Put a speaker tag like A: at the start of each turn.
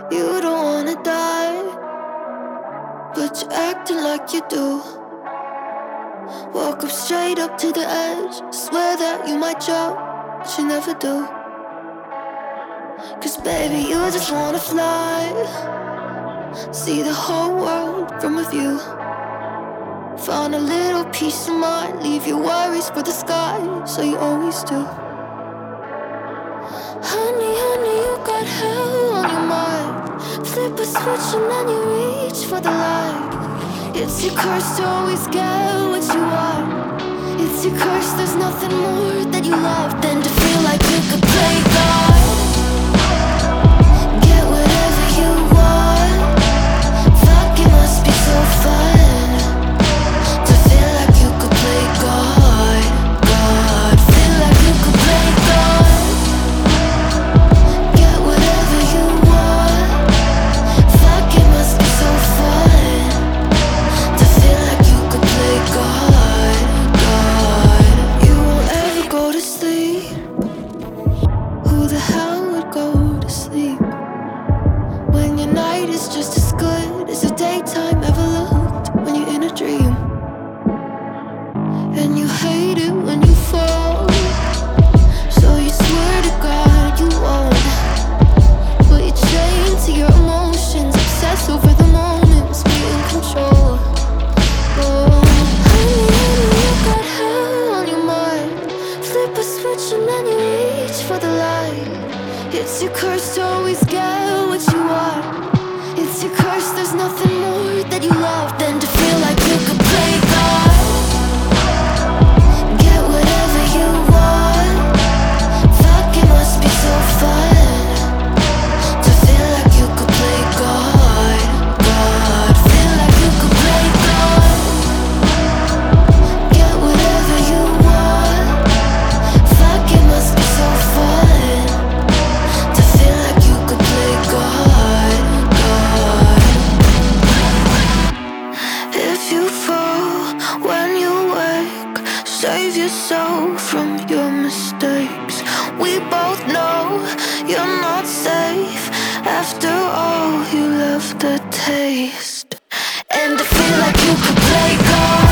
A: You don't wanna die, but you're acting like you do. Walk up straight up to the edge, swear that you might jump, but you never do. Cause baby, you just wanna fly, see the whole world from a view. Found a little peace of mind, leave your worries for the sky, so you always do. Honey, honey, you got hell on your mind. Flip a switch and then you reach for the light. It's your curse to always get what you want. It's your curse, there's nothing more that you love than to feel like you could play God. Get whatever you want. Fuck, it must be so fun to feel like you could play God. God, feel like you could play God. Get whatever you want. Fuck, it must be so fun to feel like you could play God. God, you won't ever go to sleep. Who the hell would go to sleep when your night is just as good as your daytime ever looked when you're in a dream? And you hate it when you fall, so you swear to God you won't. But you're chained to your emotions, obsess over the moments, be in control. Oh, honey, honey, you got hell on your mind. Flip a switch and then you reach for the light. It's your curse to always get what you want. It's your curse, there's nothing more that you love than to feel like you could play God. Get whatever you want. Fuck, it must be so fun to feel like you could play God. God, feel like you could play God. Get whatever you want. Fuck, it must be so fun to feel like you could play God. God. If you fall when you wake, save yourself from your mistakes. We both know you're not safe. After all, you left a taste. And I feel like you could play God.